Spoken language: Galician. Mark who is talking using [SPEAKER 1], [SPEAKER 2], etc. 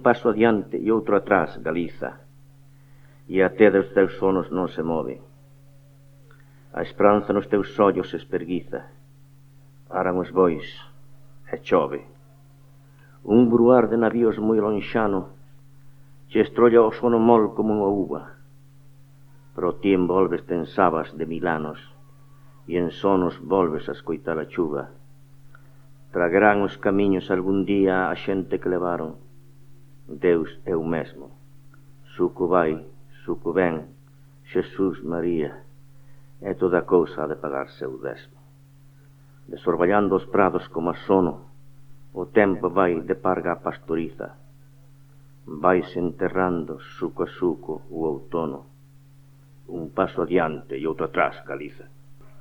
[SPEAKER 1] paso adiante e outro atrás, Galiza, e a te dos teus sonos non se move. A esperanza nos teus ollos se esperguiza, aran os bois, e chove. Un bruar de navíos moi lonxano che estrolla o sono mol como unha uva, pero ti envolveste en sabas de 1000 anos e en sonos volves a escoitar a chuva. Tragarán os camiños algún día a xente que levaron. Deus é o mesmo, suco vai, suco ven, Xesús, María, e toda cousa ha de pagar seu desmo. Desorballando os prados como a sono, o tempo vai de parga a pastoriza, vaise enterrando suco a suco o outono, un paso adiante e outro atrás, Galiza.